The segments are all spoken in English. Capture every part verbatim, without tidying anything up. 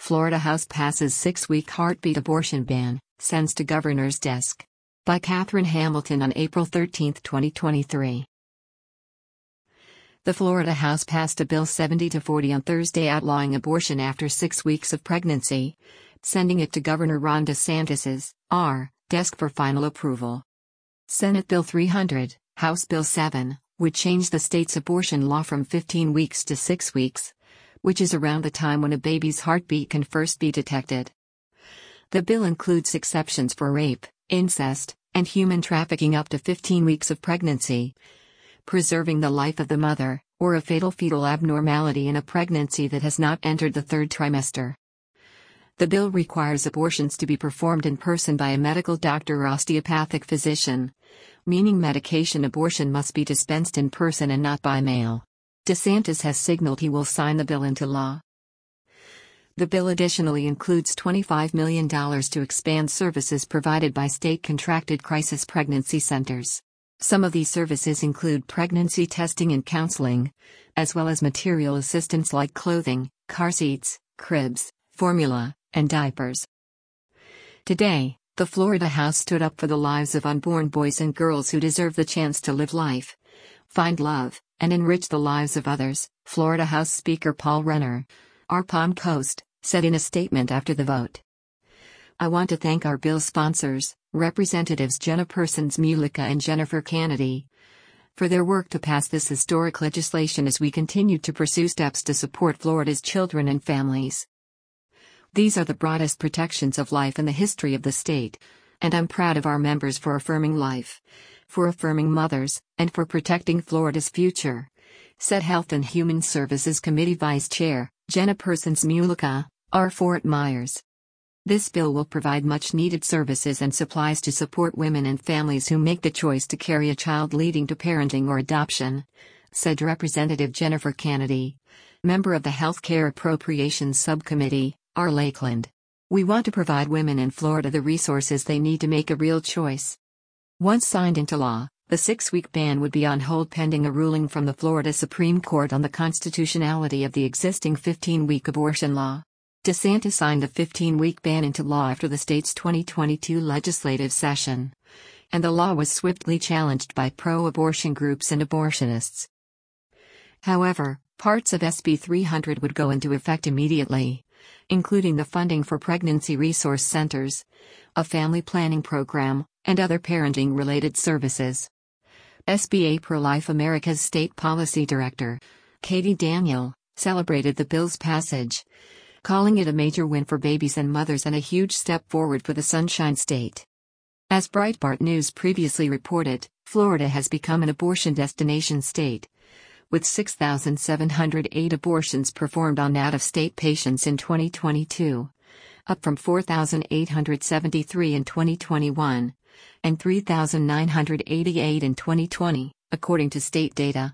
Florida House passes six-week heartbeat abortion ban, sends to governor's desk. By Catherine Hamilton on April thirteenth, twenty twenty-three. The Florida House passed a bill seventy to forty on Thursday outlawing abortion after six weeks of pregnancy, sending it to Governor Ron DeSantis's R desk for final approval. Senate Bill three hundred, House Bill seven, would change the state's abortion law from fifteen weeks to six weeks, which is around the time when a baby's heartbeat can first be detected. The bill includes exceptions for rape, incest, and human trafficking up to fifteen weeks of pregnancy, preserving the life of the mother, or a fatal fetal abnormality in a pregnancy that has not entered the third trimester. The bill requires abortions to be performed in person by a medical doctor or osteopathic physician, meaning medication abortion must be dispensed in person and not by mail. DeSantis has signaled he will sign the bill into law. The bill additionally includes twenty-five million dollars to expand services provided by state-contracted crisis pregnancy centers. Some of these services include pregnancy testing and counseling, as well as material assistance like clothing, car seats, cribs, formula, and diapers. Today, the Florida House stood up for the lives of unborn boys and girls who deserve the chance to live life, find love, and enrich the lives of others, Florida House Speaker Paul Renner, our Palm Coast, said in a statement after the vote. I want to thank our bill sponsors, Representatives Jenna Persons-Mulicka and Jennifer Kennedy, for their work to pass this historic legislation as we continue to pursue steps to support Florida's children and families. These are the broadest protections of life in the history of the state, and I'm proud of our members for affirming life, for affirming mothers, and for protecting Florida's future, said Health and Human Services Committee Vice Chair, Jenna Persons-Mulicka, R. Fort Myers. This bill will provide much-needed services and supplies to support women and families who make the choice to carry a child leading to parenting or adoption, said Representative Jennifer Kennedy, member of the Health Care Appropriations Subcommittee, R. Lakeland. We want to provide women in Florida the resources they need to make a real choice. Once signed into law, the six-week ban would be on hold pending a ruling from the Florida Supreme Court on the constitutionality of the existing fifteen-week abortion law. DeSantis signed the fifteen-week ban into law after the state's twenty twenty-two legislative session, and the law was swiftly challenged by pro-abortion groups and abortionists. However, parts of S B three hundred would go into effect immediately, including the funding for pregnancy resource centers, a family planning program, and other parenting-related services. S B A Pro-Life America's State Policy Director, Katie Daniel, celebrated the bill's passage, calling it a major win for babies and mothers and a huge step forward for the Sunshine State. As Breitbart News previously reported, Florida has become an abortion destination state, with six thousand seven hundred eight abortions performed on out-of-state patients in twenty twenty-two, up from four thousand eight hundred seventy-three in twenty twenty-one, and three thousand nine hundred eighty-eight in twenty twenty, according to state data.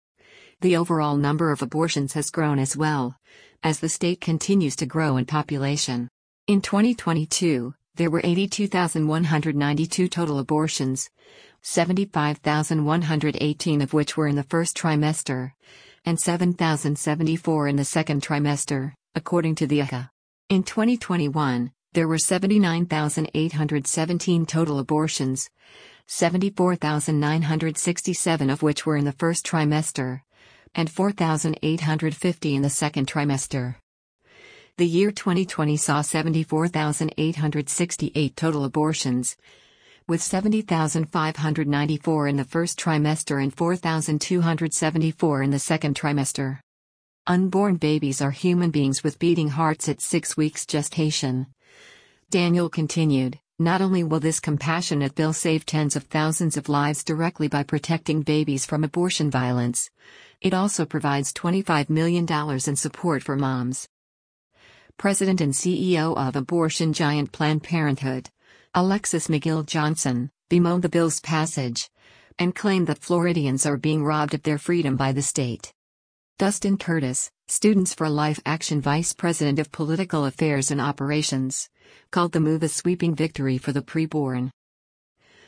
The overall number of abortions has grown as well, as the state continues to grow in population. In twenty twenty-two, there were eighty-two thousand one hundred ninety-two total abortions, seventy-five thousand one hundred eighteen of which were in the first trimester, and seven thousand seventy-four in the second trimester, according to the I C A. In twenty twenty-one, there were seventy-nine thousand eight hundred seventeen total abortions, seventy-four thousand nine hundred sixty-seven of which were in the first trimester, and four thousand eight hundred fifty in the second trimester. The year twenty twenty saw seventy-four thousand eight hundred sixty-eight total abortions, with seventy thousand five hundred ninety-four in the first trimester and four thousand two hundred seventy-four in the second trimester. Unborn babies are human beings with beating hearts at six weeks gestation. Daniel continued, not only will this compassionate bill save tens of thousands of lives directly by protecting babies from abortion violence, it also provides twenty-five million dollars in support for moms. President and C E O of abortion giant Planned Parenthood, Alexis McGill Johnson, bemoaned the bill's passage, and claimed that Floridians are being robbed of their freedom by the state. Dustin Curtis, Students for Life Action Vice President of Political Affairs and Operations, called the move a sweeping victory for the preborn.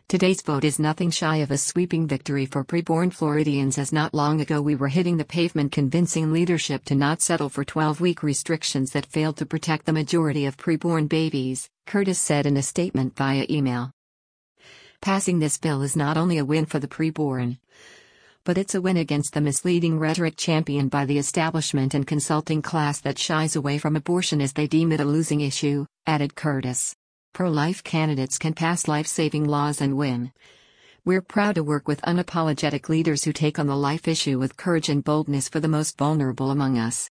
Today's vote is nothing shy of a sweeping victory for preborn Floridians, as not long ago we were hitting the pavement convincing leadership to not settle for twelve-week restrictions that failed to protect the majority of preborn babies, Curtis said in a statement via email. Passing this bill is not only a win for the preborn, but it's a win against the misleading rhetoric championed by the establishment and consulting class that shies away from abortion as they deem it a losing issue, added Curtis. Pro-life candidates can pass life-saving laws and win. We're proud to work with unapologetic leaders who take on the life issue with courage and boldness for the most vulnerable among us.